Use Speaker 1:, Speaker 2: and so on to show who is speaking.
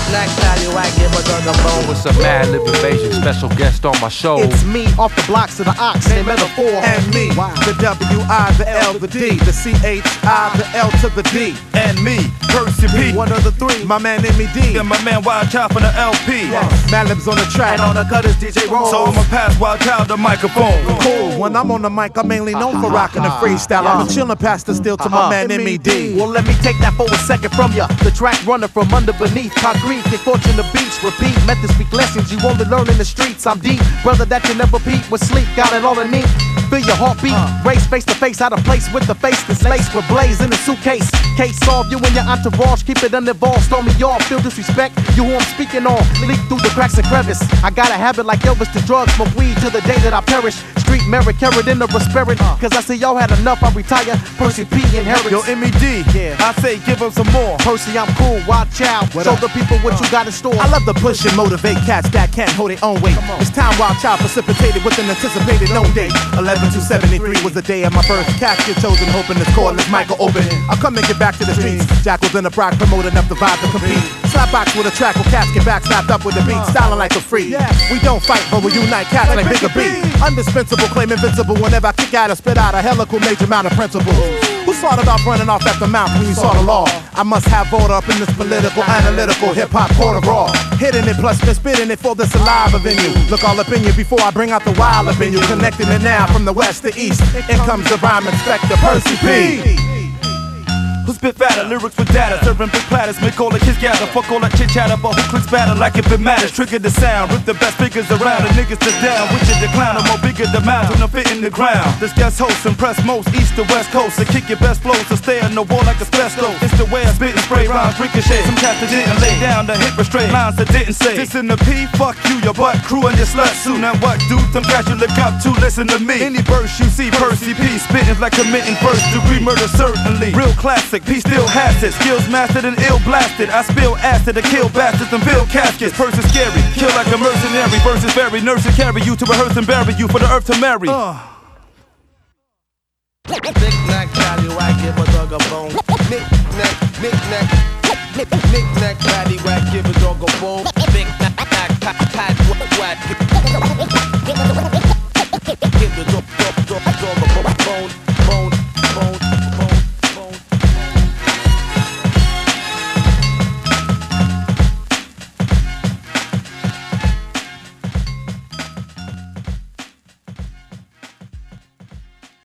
Speaker 1: Knick-knack, paddywhack, give a dog a bone.
Speaker 2: With some mad lib invasion, special guest on my show.
Speaker 3: It's me, off the blocks of the ox, named Metaphor.
Speaker 4: And me, the W-I, the L, the D, the C-H-I, the L to the D.
Speaker 5: And me, Percy P.
Speaker 4: One of the three, my man M.E.D.
Speaker 5: And my man Wild Child from the LP.
Speaker 4: Madlib's on the track,
Speaker 1: And on the cutters, DJ Rolls.
Speaker 5: So I'ma pass Wild Child the microphone.
Speaker 4: Cool, when I'm on the mic, I'm mainly known for rocking the freestyle. I'm a chillin' pastor still to my man M.E.D.
Speaker 3: Well, let me take that for a second from ya. The track runner from under beneath concrete. Get fortune the beats, repeat. Methods speak lessons you only learn in the streets. I'm deep, brother that you never beat with sleep. Got it all in me. Feel your heartbeat. Race face to face, out of place with the face that's laced with blaze in the suitcase. Case solved, you and your entourage. Keep it uninvolved, storm me off. Feel disrespect, you who I'm speaking on. Leak through the cracks and crevice. I got a habit like Elvis to drugs, smoke weed till the day that I perish. Street merit, carried in the spirit. Cause I see y'all had enough, I retire. Percy P inherits.
Speaker 5: Yo, M.E.D.
Speaker 3: Yeah.
Speaker 5: I say give him some more.
Speaker 3: Percy, I'm cool, wild child. Show the people what you got in store.
Speaker 4: I love to push and motivate cats that can't hold their own weight. It's time Wild Child precipitated with an anticipated known date. 11/2/73 was the day of my birth. Casket chosen, hoping this cordless mic will open. I'll come and get back to the streets. Jackals in the Brock promoting up the vibe to compete. Slapbox with a track with cats get back snapped up with the beat, styling like a free. We don't fight, but we unite cats like Bigger B. Indispensable, claim invincible whenever I kick out or spit out a helical major amount of principles. Who started off running off at the mouth when you saw the law? I must have voted up in this political, analytical, hip-hop court of raw. Hitting it plus been spitting it for the saliva venue. Look all up in you before I bring out the wild up in you. Connecting it now from the west to east. In comes the rhyme inspector, Percy P.
Speaker 5: Who spit fatter, lyrics with data, serving big platters, make all the kids gather, fuck all that chit chatter, but who clicks batter like if it matters, trigger the sound, rip the best figures around, the niggas to down, which is the clown, I'm more bigger the mountain, I'm fit in the ground. This guest host impress most, east to west coast, to kick your best flows, to stay on the wall like asbestos. It's the way I spit and spray rhymes, ricochet, some cats that didn't lay down the hip straight lines that didn't say. This in the P, fuck you, your butt crew and your slut suit, and what dude, some cats you look up to, listen to me. Any verse you see, Percy P, spitting like committing first degree murder certainly. Real classic, P still has it. Skills mastered and ill blasted. I spill acid to kill bastards and build caskets. Person scary, kill like a mercenary. Versus very nurse and carry you to rehearse and bury you for the earth to marry.
Speaker 1: Knick-knack, paddywhack, give a dog a bone. Knick-knack, knick-knack, knick-knack, paddywhack, give a dog a bone.